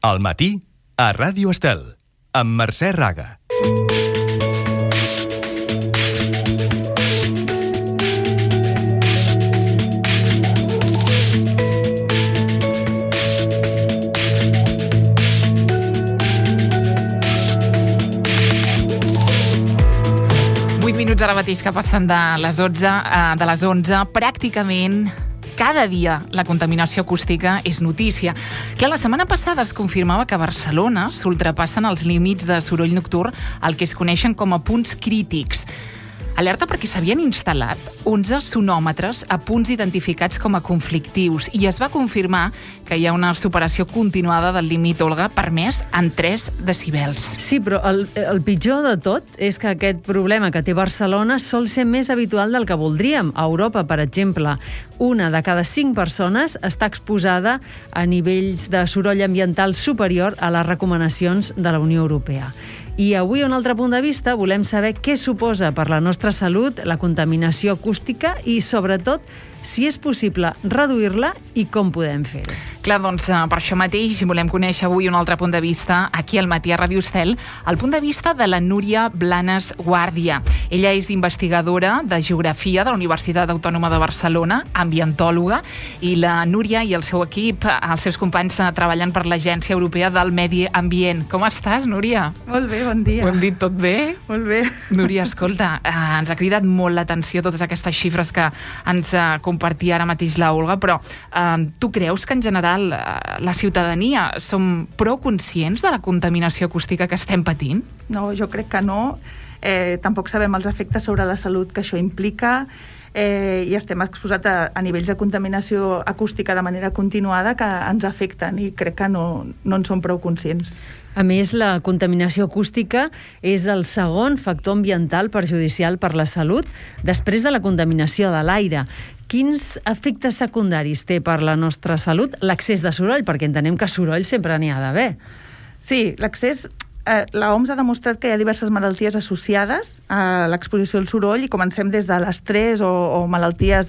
Al matí, a Ràdio Estel, amb Mercè Raga. Ara mateix que passen de les 11, pràcticament cada dia la contaminació acústica és notícia. Clar, la setmana passada es confirmava que a Barcelona s'ultrapassen els límits de soroll nocturn, el que es coneixen com a punts crítics. Alerta perquè s'havien instal·lat 11 sonòmetres a punts identificats com a conflictius i es va confirmar que hi ha una superació continuada del límit, Olga, permès en 3 decibels. Sí, però el pitjor de tot és que aquest problema que té Barcelona sol ser més habitual del que voldríem. A Europa, per exemple, 1 de cada 5 persones està exposada a nivells de soroll ambiental superior a les recomanacions de la Unió Europea. I avui, a un altre punt de vista, volem saber què suposa per la nostra salut la contaminació acústica i, sobretot, si és possible reduir-la i com podem fer-ho. Clar, doncs, per això mateix volem conèixer avui un altre punt de vista aquí al matí a Ràdio Estel, el punt de vista de la Núria Blanes Guàrdia. Ella és investigadora de Geografia de la Universitat Autònoma de Barcelona, ambientòloga, i la Núria i el seu equip, els seus companys, treballen per l'Agència Europea del Medi Ambient. Com estàs, Núria? Molt bé, bon dia. Ho hem dit tot bé? Molt bé. Núria, escolta, ens ha cridat molt l'atenció totes aquestes xifres que ens compartia ara mateix la Olga, però tu creus que en general la ciutadania som prou conscients de la contaminació acústica que estem patint? No, jo crec que no. Tampoc sabem els efectes sobre la salut que això implica i estem exposats a nivells de contaminació acústica de manera continuada que ens afecten i crec que no en som prou conscients. A més, la contaminació acústica és el segon factor ambiental perjudicial per la salut després de la contaminació de l'aire. Quins efectes secundaris té per la nostra salut l'accés de soroll? Perquè entenem que soroll sempre n'hi ha d'haver. Sí, l'accés... L'OMS ha demostrat que hi ha diverses malalties associades a l'exposició al soroll i comencem des de l'estrès o malalties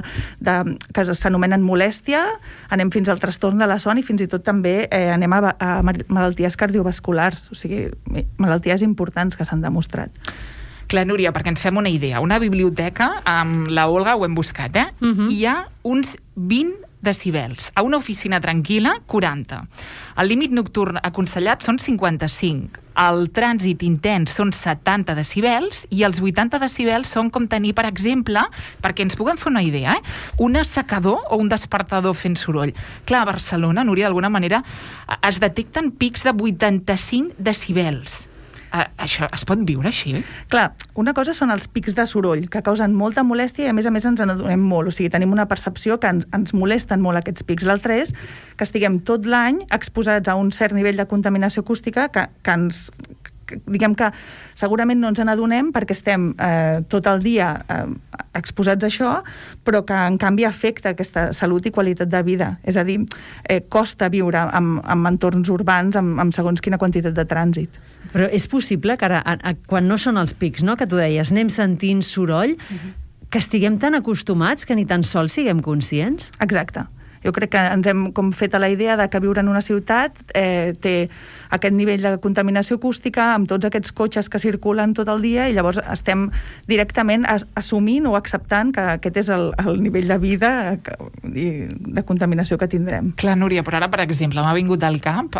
que s'anomenen molèstia, anem fins al trastorn de la son i fins i tot també anem a malalties cardiovasculars, o sigui, malalties importants que s'han demostrat. Clar, Núria, perquè ens fem una idea. Una biblioteca, amb la Olga ho hem buscat, hi ha uns 20 decibels. A una oficina tranquil·la, 40. El límit nocturn aconsellat són 55. El trànsit intens són 70 decibels i els 80 decibels són com tenir, per exemple, perquè ens puguem fer una idea, un assecador o un despertador fent soroll. Clar, a Barcelona, Núria, d'alguna manera, es detecten pics de 85 decibels. Això es pot viure així? Clar, una cosa són els pics de soroll, que causen molta molèstia i a més ens n'adonem molt. O sigui, tenim una percepció que ens molesten molt aquests pics. L'altre és que estiguem tot l'any exposats a un cert nivell de contaminació acústica que ens... diguem que segurament no ens n'adonem perquè estem tot el dia exposats a això, però que en canvi afecta aquesta salut i qualitat de vida. És a dir, costa viure en entorns urbans amb segons quina quantitat de trànsit. Però és possible que ara, quan no són els pics, no, que tu deies, anem sentint soroll, que estiguem tan acostumats que ni tan sols siguem conscients? Exacte. Jo crec que ens hem fet a la idea de que viure en una ciutat té aquest nivell de contaminació acústica amb tots aquests cotxes que circulen tot el dia i llavors estem directament assumint o acceptant que aquest és el nivell de vida i de contaminació que tindrem. Clar, Núria, però ara, per exemple, m'ha vingut al cap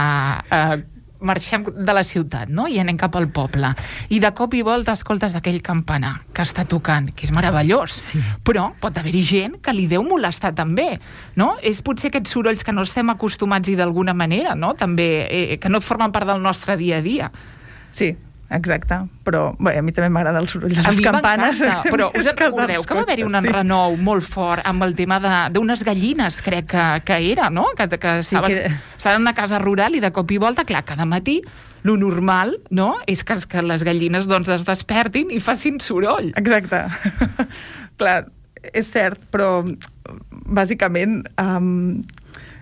marxem de la ciutat, no? I anem cap al poble. I de cop i volta escoltes aquell campanar que està tocant, que és meravellós. Sí. Però pot haver-hi gent que li deu molestar també, no? És potser aquests sorolls que no estem acostumats i d'alguna manera, no? També, que no formen part del nostre dia a dia. Sí, exacte. Però bé, a mi també m'agrada el soroll de les campanes. Però us recordeu que va haver-hi un enrenou molt fort amb el tema d'unes gallines, crec que era, no? Que estaven en una casa rural i de cop i volta, clar, cada matí lo normal, no?, és que les gallines doncs es despertin i facin soroll. Exacte. Clar, és cert, però bàsicament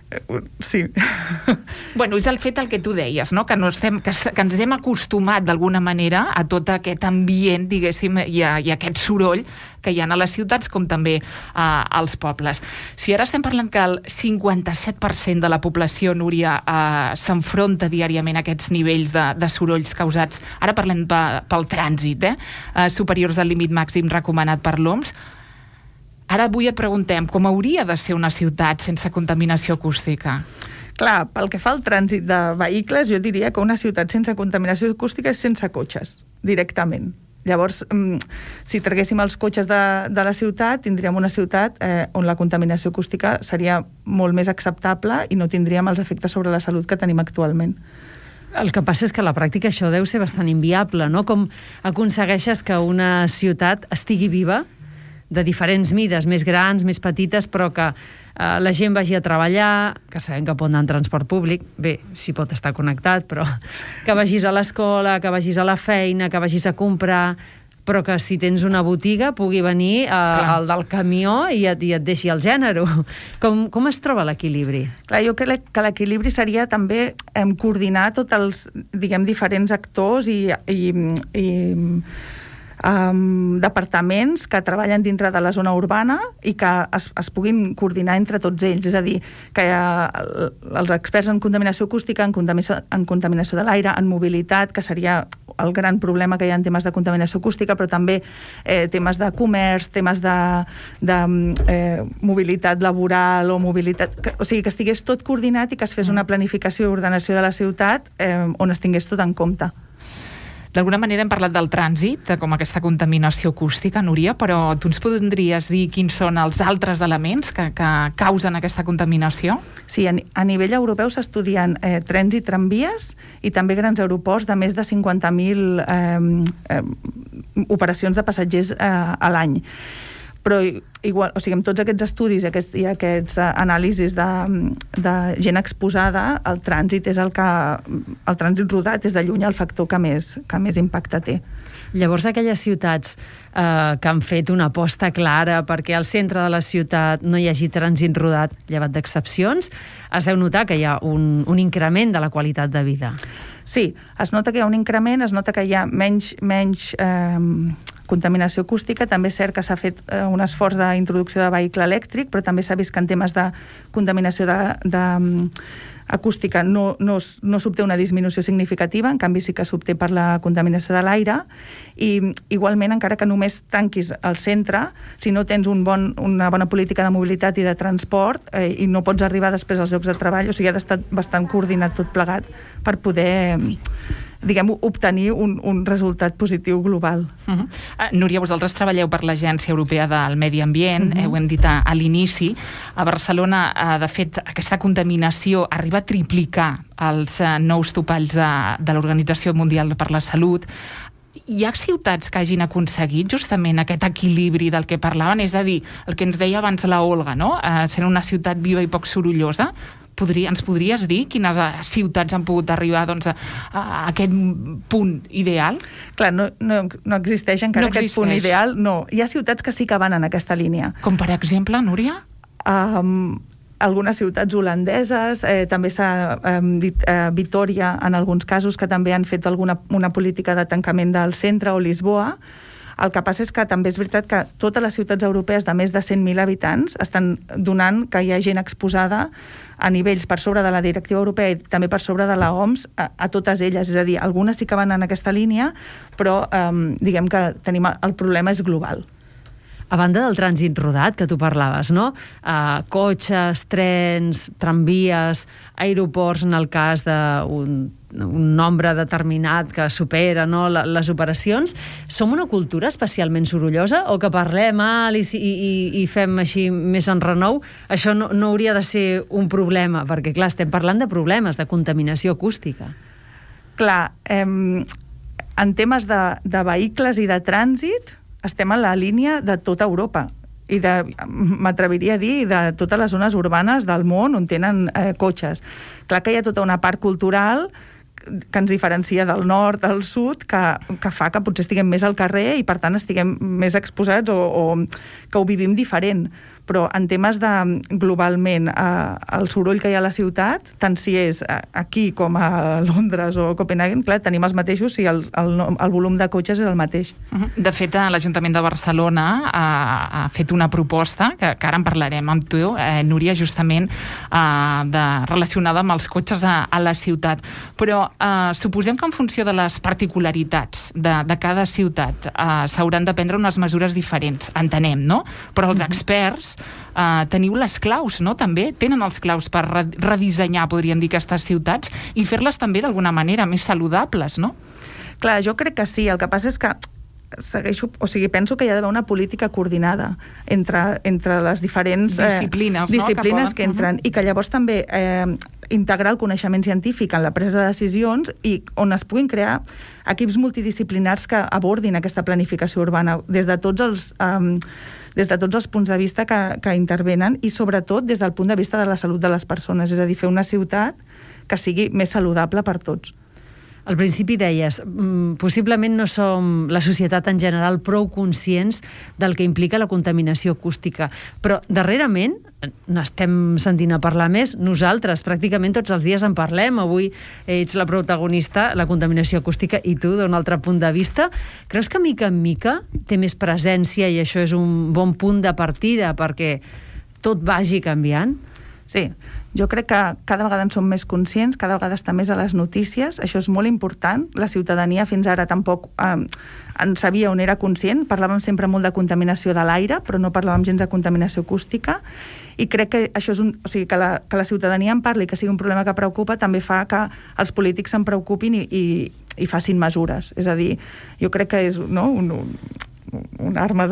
Sí. Bueno, és el fet el que tu deies, no? Que ens hem acostumat d'alguna manera a tot aquest ambient, diguéssim, i aquest soroll que hi ha a les ciutats com també als pobles. Si ara estem parlant que el 57% de la població, Núria, s'enfronta diàriament a aquests nivells de sorolls causats, ara parlem pel trànsit, superiors al límit màxim recomanat per l'OMS, ara avui et preguntem com hauria de ser una ciutat sense contaminació acústica? Clar, pel que fa al trànsit de vehicles, jo diria que una ciutat sense contaminació acústica és sense cotxes, directament. Llavors, si traguéssim els cotxes de la ciutat, tindríem una ciutat on la contaminació acústica seria molt més acceptable i no tindríem els efectes sobre la salut que tenim actualment. El que passa és que a la pràctica això deu ser bastant inviable, no? Com aconsegueixes que una ciutat estigui viva, de diferents mides, més grans, més petites, però que la gent vagi a treballar, que sabem que pot anar en transport públic, bé, si pot estar connectat, però que vagis a l'escola, que vagis a la feina, que vagis a comprar, però que si tens una botiga pugui venir el del camió i et deixi el gènere. Com es troba l'equilibri? Clar, jo crec que l'equilibri seria també coordinar tots els, diguem, diferents actors i departaments que treballen dintre de la zona urbana i que es puguin coordinar entre tots ells. És a dir, que els experts en contaminació acústica, en contaminació de l'aire, en mobilitat, que seria el gran problema que hi ha en temes de contaminació acústica, però també temes de comerç, temes de mobilitat laboral o mobilitat... O sigui, que estigués tot coordinat i que es fes una planificació i ordenació de la ciutat on es tingués tot en compte. D'alguna manera hem parlat del trànsit, com aquesta contaminació acústica, Núria, però tu ens podries dir quins són els altres elements que causen aquesta contaminació? Sí, a nivell europeu s'estudien trens i tramvies i també grans aeroports de més de 50.000 operacions de passatgers a l'any. Però igual, o sigui, amb tots aquests estudis i aquests anàlisis de gent exposada, el trànsit rodat és de lluny el factor que més impacte té. Llavors, aquelles ciutats que han fet una aposta clara perquè al centre de la ciutat no hi hagi trànsit rodat, llevat d'excepcions, es deu notar que hi ha un increment de la qualitat de vida. Sí, es nota que hi ha un increment, es nota que hi ha menys contaminació acústica. També és cert que s'ha fet un esforç d'introducció de vehicle elèctric, però també s'ha vist que en temes de contaminació acústica no s'obté una disminució significativa, en canvi sí que s'obté per la contaminació de l'aire, i igualment, encara que només tanquis el centre, si no tens una bona política de mobilitat i de transport i no pots arribar després als llocs de treball, o sigui, ha d'estar bastant coordinat tot plegat per poder, diguem, obtenir un resultat positiu global. Núria, vosaltres treballeu per l'Agència Europea del Medi Ambient, ho hem dit a l'inici. A Barcelona, de fet, aquesta contaminació arriba a triplicar els nous topalls de l'Organització Mundial per la Salut. Hi ha ciutats que hagin aconseguit justament aquest equilibri del que parlaven, és a dir, el que ens deia abans la Olga, no? Sent una ciutat viva i poc sorollosa. Ens podries dir quines ciutats han pogut arribar a aquest punt ideal? Clar, no existeix encara aquest punt ideal. No, hi ha ciutats que sí que van en aquesta línia. Com per exemple, Núria? Algunes ciutats holandeses, també s'ha dit Vitòria en alguns casos, que també han fet una política de tancament del centre, o Lisboa. El que passa és que també és veritat que totes les ciutats europees de més de 100.000 habitants estan donant que hi ha gent exposada a nivells per sobre de la directiva europea i també per sobre de la OMS a totes elles. És a dir, algunes sí que van en aquesta línia, però diguem que el problema és global. A banda del trànsit rodat, que tu parlaves, no? Cotxes, trens, tramvies, aeroports, en el cas d'un nombre determinat que supera, no, les operacions, som una cultura especialment sorollosa o que parlem alt i fem així més en renou? Això no hauria de ser un problema, perquè clar, estem parlant de problemes de contaminació acústica. Clar, en temes de vehicles i de trànsit estem en la línia de tota Europa i m'atreviria a dir de totes les zones urbanes del món on tenen cotxes. Clar que hi ha tota una part cultural que ens diferencia del nord al sud, que fa que potser estiguem més al carrer i per tant estiguem més exposats o que ho vivim diferent. però en temes de, globalment, el soroll que hi ha a la ciutat, tant si és aquí com a Londres o Copenhagen, clar, tenim els mateixos si el volum de cotxes és el mateix. De fet, l'Ajuntament de Barcelona ha fet una proposta, que ara en parlarem amb tu, Núria, justament relacionada amb els cotxes a la ciutat. Però suposem que en funció de les particularitats de cada ciutat s'hauran de prendre unes mesures diferents, entenem, no? Però els experts teniu les claus, no? També tenen els claus per redissenyar, podríem dir, aquestes ciutats i fer-les també d'alguna manera més saludables, no? Clar, jo crec que sí. El que passa és que penso que hi ha d'haver una política coordinada entre les diferents disciplines que entren, i que llavors també integrar el coneixement científic en la presa de decisions i on es puguin crear equips multidisciplinars que abordin aquesta planificació urbana des de tots els punts de vista que intervenen i sobretot des del punt de vista de la salut de les persones, és a dir, fer una ciutat que sigui més saludable per tots. Al principi deies, possiblement no som, la societat en general, prou conscients del que implica la contaminació acústica, però darrerament n'estem sentint a parlar més. Nosaltres pràcticament tots els dies en parlem. Avui ets la protagonista, la contaminació acústica, i tu, d'un altre punt de vista. Creus que mica en mica té més presència i això és un bon punt de partida perquè tot vagi canviant? Sí, jo crec que cada vegada en som més conscients, cada vegada està més a les notícies, això és molt important. La ciutadania fins ara tampoc en sabia on era conscient, parlàvem sempre molt de contaminació de l'aire, però no parlàvem gens de contaminació acústica, i crec que això és que la ciutadania en parli, que sigui un problema que preocupa, també fa que els polítics se'n preocupin i facin mesures. És a dir, jo crec que és una arma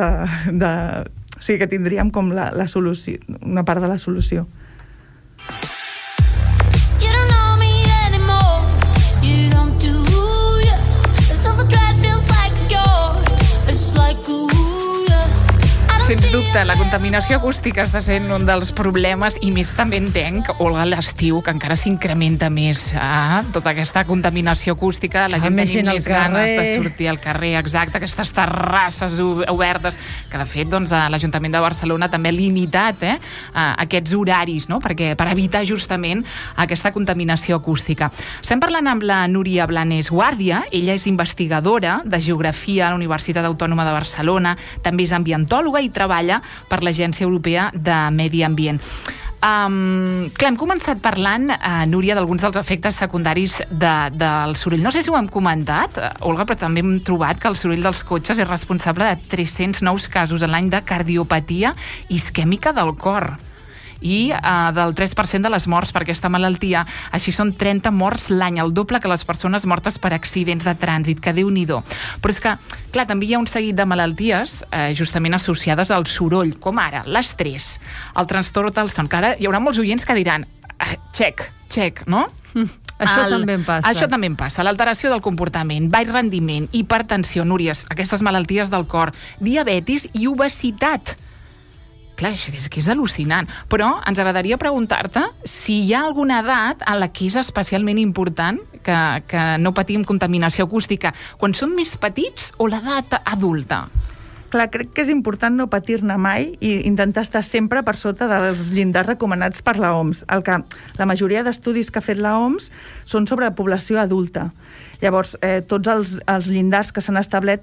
que tindríem com la solució, una part de la solució. Sens dubte, la contaminació acústica està sent un dels problemes i més també entenc, Olga, l'estiu, que encara s'incrementa més tota aquesta contaminació acústica, la gent tenim més ganes de sortir al carrer, exacte, aquestes terrasses obertes, que de fet l'Ajuntament de Barcelona també ha limitat aquests horaris, no? Per evitar justament aquesta contaminació acústica. Estem parlant amb la Núria Blanes Guàrdia, ella és investigadora de Geografia a la Universitat Autònoma de Barcelona, també és ambientòloga i treballa per l'Agència Europea de Medi Ambient. Hem començat parlant, Núria, d'alguns dels efectes secundaris del soroll. No sé si ho hem comentat, Olga, però també hem trobat que el soroll dels cotxes és responsable de 300 nous casos a l'any de cardiopatia isquèmica del cor i del 3% de les morts per aquesta malaltia. Així són 30 morts l'any, el doble que les persones mortes per accidents de trànsit, que Déu-n'hi-do. Però és que, clar, també hi ha un seguit de malalties justament associades al soroll, com ara l'estrès, el trastorn del son. Clar, hi haurà molts oients que diran check, no? Això també em passa. Això també em passa. L'alteració del comportament, baix rendiment, hipertensió, Núria, aquestes malalties del cor, diabetis i obesitat. Clar, és que és al·lucinant. Però ens agradaria preguntar-te si hi ha alguna edat a la que és especialment important que no patim contaminació acústica. Quan som més petits o l'edat adulta? Clar, crec que és important no patir-ne mai i intentar estar sempre per sota dels llindars recomanats per l'OMS. La majoria d'estudis que ha fet l'OMS són sobre població adulta. Llavors, tots els llindars que s'han establert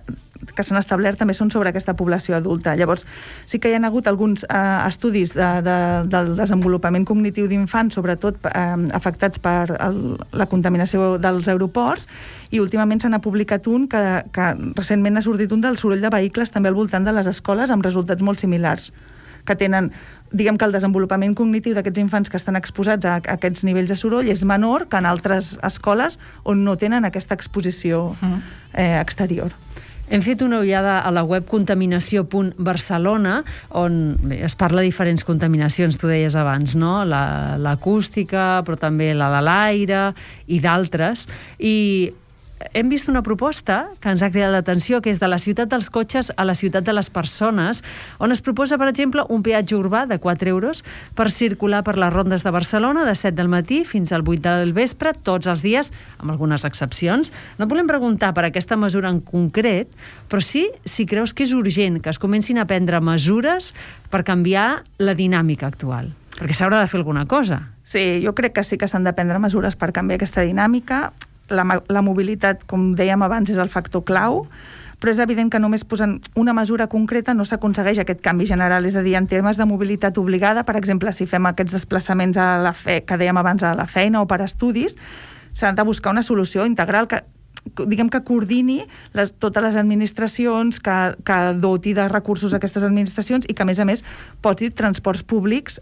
també són sobre aquesta població adulta. Llavors, sí que hi ha hagut alguns estudis del desenvolupament cognitiu d'infants, sobretot afectats per la contaminació dels aeroports, i últimament se n'ha publicat un que recentment ha sortit un del soroll de vehicles també al voltant de les escoles amb resultats molt similars, que tenen, diguem que el desenvolupament cognitiu d'aquests infants que estan exposats a aquests nivells de soroll és menor que en altres escoles on no tenen aquesta exposició exterior. Hem fet una ullada a la web contaminació.barcelona, on es parla de diferents contaminacions, tu deies abans, no? L'acústica, però també la de l'aire i d'altres. I hem vist una proposta que ens ha cridat l'atenció, que és de la ciutat dels cotxes a la ciutat de les persones, on es proposa, per exemple, un peatge urbà de 4 euros per circular per les rondes de Barcelona de 7 del matí fins al 8 del vespre, tots els dies, amb algunes excepcions. No et volem preguntar per aquesta mesura en concret, però sí si creus que és urgent que es comencin a prendre mesures per canviar la dinàmica actual. Perquè s'haurà de fer alguna cosa. Sí, jo crec que sí que s'han de prendre mesures per canviar aquesta dinàmica. La mobilitat, com dèiem abans, és el factor clau, però és evident que només posant una mesura concreta no s'aconsegueix aquest canvi general. És a dir, en termes de mobilitat obligada, per exemple, si fem aquests desplaçaments que dèiem abans a la feina o per estudis, s'ha de buscar una solució integral que coordini totes les administracions, que doti de recursos aquestes administracions i que, a més, posi transports públics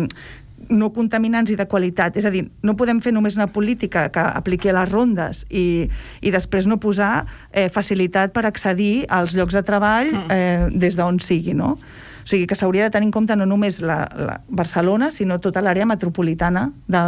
no contaminants i de qualitat. És a dir, no podem fer només una política que apliqui a les rondes i després no posar facilitat per accedir als llocs de treball des d'on sigui, no? O sigui, que s'hauria de tenir en compte no només la Barcelona, sinó tota l'àrea metropolitana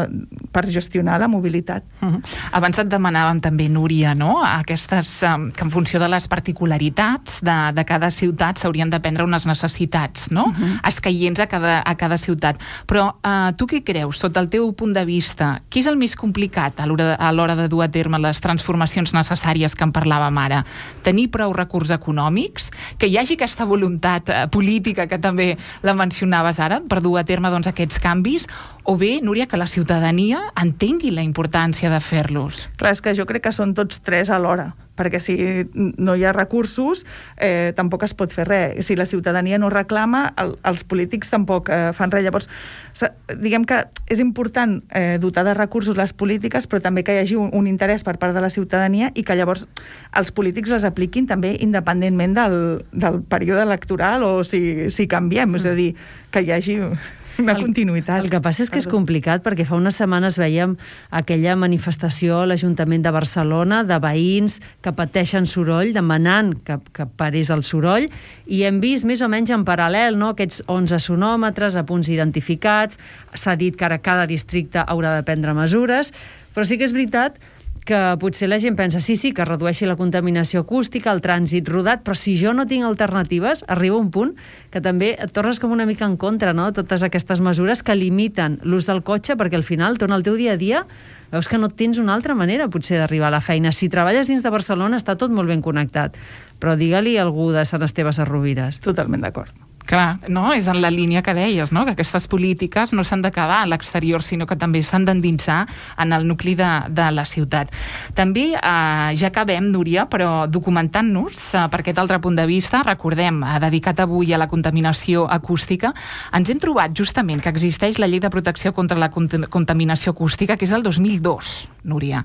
per gestionar la mobilitat. Abans et demanàvem també, Núria, no? Aquestes, que en funció de les particularitats de cada ciutat s'haurien de prendre unes necessitats, no? Escaients a cada ciutat. Però tu què creus, sota el teu punt de vista, què és el més complicat a l'hora de dur a terme les transformacions necessàries que en parlàvem ara? Tenir prou recursos econòmics? Que hi hagi aquesta voluntat política que també la mencionaves ara, per dur a terme aquests canvis, o bé, Núria, que la ciutadania entengui la importància de fer-los? Clar, és que jo crec que són tots tres alhora, perquè si no hi ha recursos tampoc es pot fer res. Si la ciutadania no reclama, els polítics tampoc fan res. Llavors, diguem que és important dotar de recursos les polítiques, però també que hi hagi un interès per part de la ciutadania i que llavors els polítics les apliquin també independentment del període electoral o si canviem, és a dir, que hi hagi una continuïtat. El que passa és que és complicat, perquè fa unes setmanes veiem aquella manifestació a l'Ajuntament de Barcelona de veïns que pateixen soroll, demanant que parés el soroll, i hem vist més o menys en paral·lel, no?, aquests 11 sonòmetres a punts identificats. S'ha dit que ara cada districte haurà de prendre mesures, però sí que és veritat que potser la gent pensa, sí, que redueixi la contaminació acústica, el trànsit rodat, però si jo no tinc alternatives, arriba un punt que també et tornes com una mica en contra, no?, totes aquestes mesures que limiten l'ús del cotxe, perquè al final, torna al teu dia a dia, veus que no tens una altra manera, potser, d'arribar a la feina. Si treballes dins de Barcelona, està tot molt ben connectat, però digue-li a algú de Sant Esteve Sesrovires. Totalment d'acord. Clar, no? És en la línia que deies, no?, que aquestes polítiques no s'han de quedar a l'exterior, sinó que també s'han d'endinsar en el nucli de la ciutat. També, ja acabem, Núria, però documentant-nos per aquest altre punt de vista, recordem, dedicat avui a la contaminació acústica, ens hem trobat justament que existeix la Llei de Protecció contra la Contaminació Acústica, que és del 2002, Núria.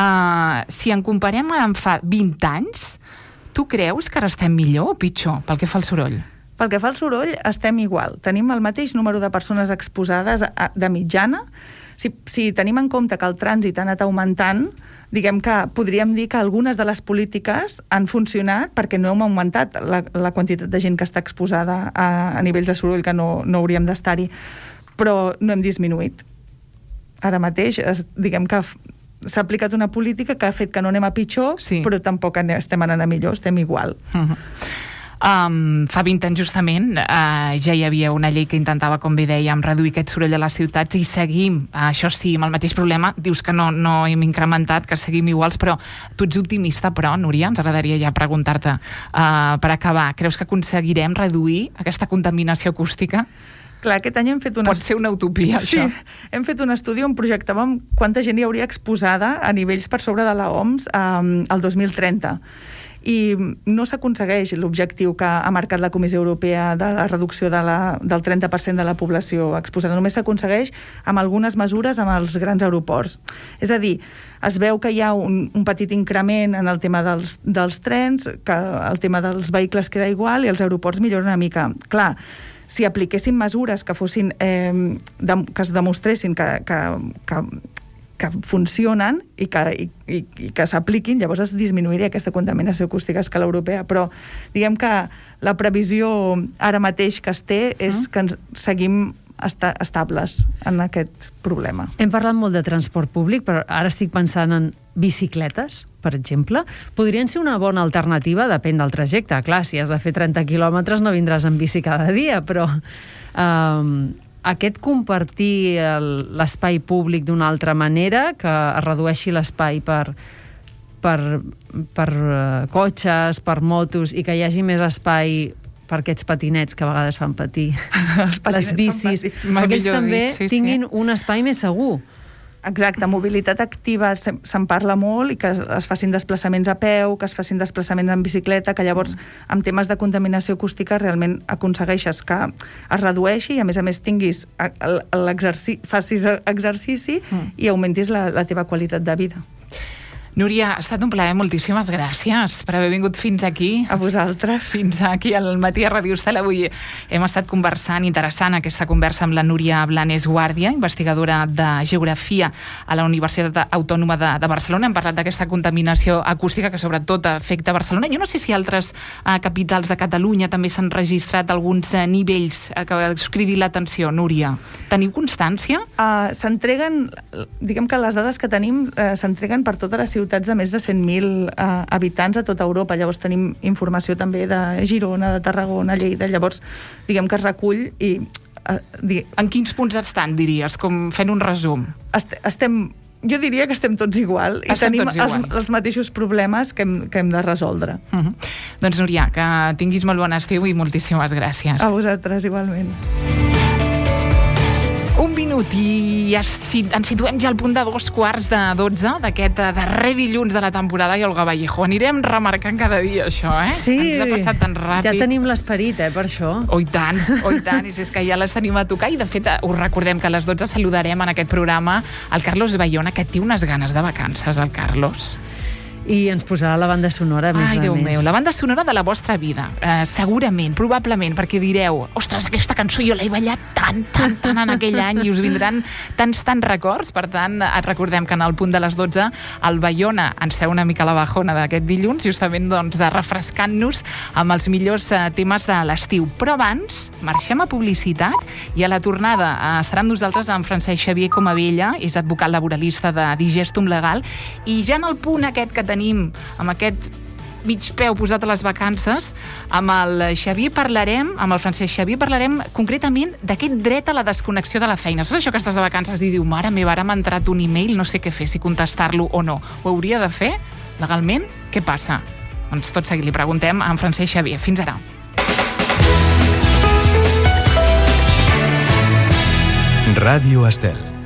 Si en comparem amb fa 20 anys, tu creus que ara estem millor o pitjor pel que fa al soroll? Pel que fa al soroll, estem igual. Tenim el mateix número de persones exposades de mitjana. Si tenim en compte que el trànsit ha anat augmentant, diguem que podríem dir que algunes de les polítiques han funcionat perquè no hem augmentat la quantitat de gent que està exposada a nivells de soroll que no hauríem d'estar-hi, però no hem disminuït. Ara mateix, diguem que s'ha aplicat una política que ha fet que no anem a pitjor, sí, però tampoc estem anant a millor, estem igual. Fa 20 anys justament ja hi havia una llei que intentava, com bé dèiem, reduir aquest soroll a les ciutats i seguim, això sí, amb el mateix problema. Dius que no hem incrementat, que seguim iguals, però tu ets optimista, però, Núria, ens agradaria ja preguntar-te per acabar, creus que aconseguirem reduir aquesta contaminació acústica? Clar, aquest any hem fet Pot ser una utopia, això. Sí, hem fet un estudi on projectàvem quanta gent hi hauria exposada a nivells per sobre de la OMS al 2030. I no s'aconsegueix l'objectiu que ha marcat la Comissió Europea de la reducció del 30% de la població exposada. Només s'aconsegueix amb algunes mesures amb els grans aeroports. És a dir, es veu que hi ha un petit increment en el tema dels trens, que el tema dels vehicles queda igual i els aeroports milloren una mica. Clar, si apliquéssim mesures que fossin que es demostressin que funcionen i que s'apliquin, llavors es disminuiria aquesta contaminació acústica a escala europea. Però diguem que la previsió ara mateix que es té és que ens seguim estables en aquest problema. Hem parlat molt de transport públic, però ara estic pensant en bicicletes, per exemple. Podrien ser una bona alternativa, depèn del trajecte. Clar, si has de fer 30 quilòmetres no vindràs en bici cada dia, però aquest compartir l'espai públic d'una altra manera, que es redueixi l'espai per cotxes, per motos, i que hi hagi més espai per aquests patinets que a vegades fan patir, les bicis, perquè ells també tinguin un espai més segur. Exacte, mobilitat activa se'n parla molt, i que es facin desplaçaments a peu, que es facin desplaçaments en bicicleta, que llavors amb temes de contaminació acústica realment aconsegueixes que es redueixi i a més tinguis facis exercici i augmentis la teva qualitat de vida. Núria, ha estat un plaer, moltíssimes gràcies per haver vingut fins aquí. A vosaltres. Fins aquí al Matí a Ràdio Estel. Avui hem estat conversant, interessant aquesta conversa amb la Núria Blanes Guàrdia, investigadora de Geografia a la Universitat Autònoma de Barcelona. Hem parlat d'aquesta contaminació acústica que sobretot afecta Barcelona. Jo no sé si altres capitals de Catalunya també s'han registrat alguns nivells que us cridi l'atenció, Núria. Teniu constància? S'entreguen, diguem que les dades que tenim s'entreguen per totes les ciutats de més de 100.000 habitants a tota Europa. Llavors tenim informació també de Girona, de Tarragona, Lleida. Llavors, diguem que es recull i... En quins punts estan, diries, com fent un resum? Jo diria que estem tots igual i tenim els mateixos problemes que hem de resoldre. Doncs, Núria, que tinguis molt bon estiu i moltíssimes gràcies. A vosaltres, igualment. Un minut i ens situem ja al punt de 2:15 d'aquest darrer dilluns de la temporada, i Olga Vallejo, anirem remarcant cada dia això, Sí, ens ha passat tan ràpid. Ja tenim l'esperit, per això. Oh, i tant, i si és que ja les tenim a tocar, i de fet us recordem que a les 12 saludarem en aquest programa el Carlos Bayona, que té unes ganes de vacances, el Carlos. I ens posarà la banda sonora, més a més. Ai, Déu meu, la banda sonora de la vostra vida. Segurament, probablement, perquè direu, ostres, aquesta cançó jo l'he ballat tant en aquell any, i us vindran tants records. Per tant, et recordem que en el punt de les 12 el Bayona ens treu una mica la bajona d'aquest dilluns, justament refrescant-nos amb els millors temes de l'estiu. Però abans, marxem a publicitat, i a la tornada estarà amb nosaltres en Francesc Xavier Comabella, és advocat laboralista de Digestum Legal, i ja en el punt aquest que tenim amb aquest mig peu posat a les vacances, amb el Francesc Xavier parlarem concretament d'aquest dret a la desconnexió de la feina. Saps això que estàs de vacances i diu, mare meva, ara m'ha entrat un e-mail, no sé què fer, si contestar-lo o no. Ho hauria de fer? Legalment? Què passa? Doncs tot seguit li preguntem a en Francesc Xavier. Fins ara. Ràdio Estel.